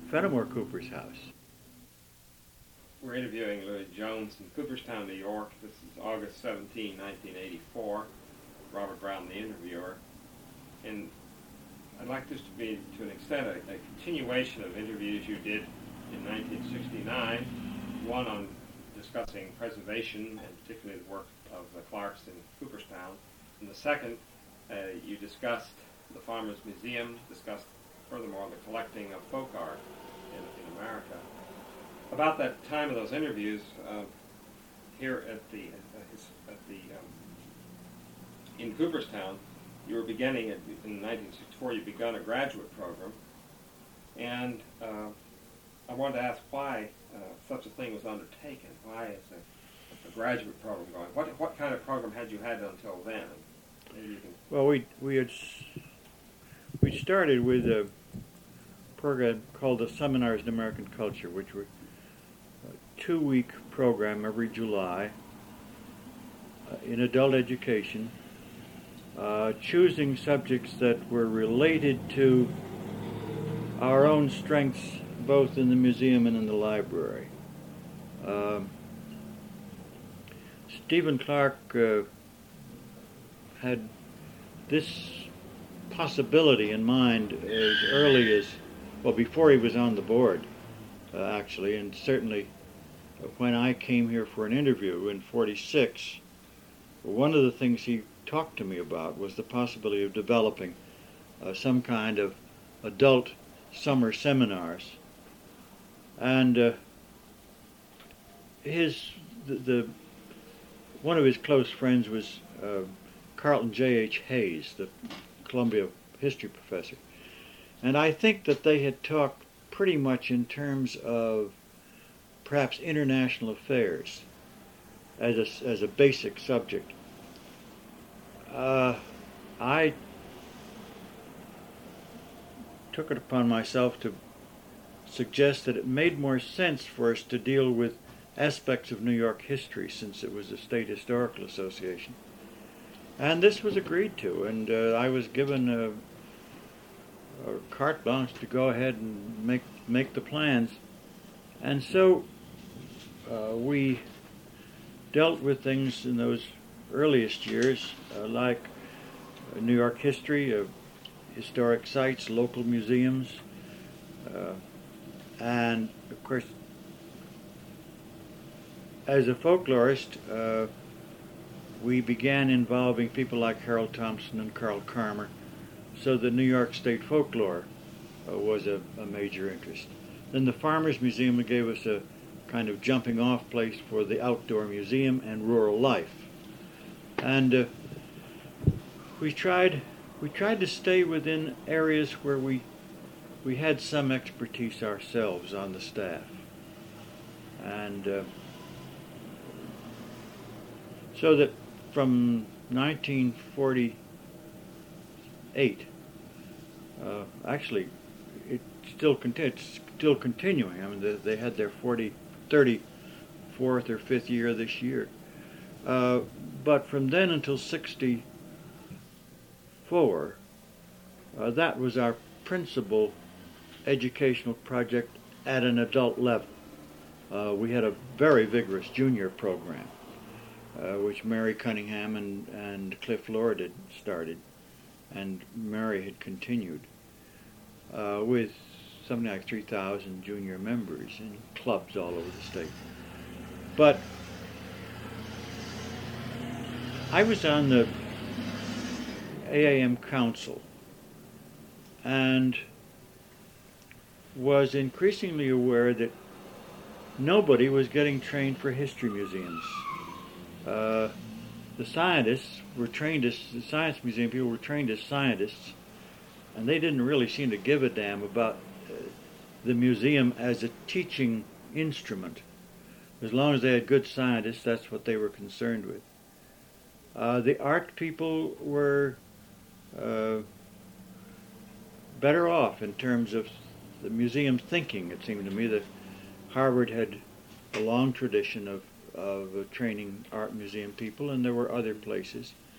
Fenimore Cooper's house. We're interviewing Louis Jones in Cooperstown, New York. This is August 17, 1984. Robert Brown, the interviewer. And I'd like this to be, to an extent, a continuation of interviews you did in 1969, one on discussing preservation, and particularly the work of the Clarks in Cooperstown. And the second, you discussed the Farmers Museum, discussed furthermore the collecting of folk art in America. About that time of those interviews, here in Cooperstown, you were beginning in 1964. You begun a graduate program, and I wanted to ask why such a thing was undertaken. Why is a graduate program going? What kind of program had you had until then? Maybe you can... Well, we started with a program called the Seminars in American Culture, which were a 2-week program every July in adult education, choosing subjects that were related to our own strengths both in the museum and in the library. Stephen Clark had this possibility in mind as early as, well, before he was on the board, actually, and certainly when I came here for an interview in '46, one of the things he talked to me about was the possibility of developing some kind of adult summer seminars. And one of his close friends was Carlton J.H. Hayes, the Columbia history professor. And I think that they had talked pretty much in terms of perhaps international affairs as a basic subject. I took it upon myself to suggest that it made more sense for us to deal with aspects of New York history, since it was a state historical association. And this was agreed to, and I was given a carte blanche to go ahead and make the plans. And so we dealt with things in those earliest years, like New York history, historic sites, local museums, and of course, as a folklorist, we began involving people like Harold Thompson and Carl Karmer, so the New York State folklore was a major interest. Then the Farmers Museum gave us a kind of jumping off place for the outdoor museum and rural life. And we tried to stay within areas where we had some expertise ourselves on the staff. And so that from 1948, actually, it's still continuing. I mean, they had their 34th or 5th year this year. But from then until '64, that was our principal educational project at an adult level. We had a very vigorous junior program, which Mary Cunningham and Cliff Lord had started, and Mary had continued, with something like 3,000 junior members in clubs all over the state. But I was on the AAM Council and was increasingly aware that nobody was getting trained for history museums. The scientists were trained as, the Science Museum people were trained as scientists, and they didn't really seem to give a damn about the museum as a teaching instrument. As long as they had good scientists, that's what they were concerned with. The art people were better off in terms of the museum thinking, it seemed to me, that Harvard had a long tradition of training art museum people, and there were other places.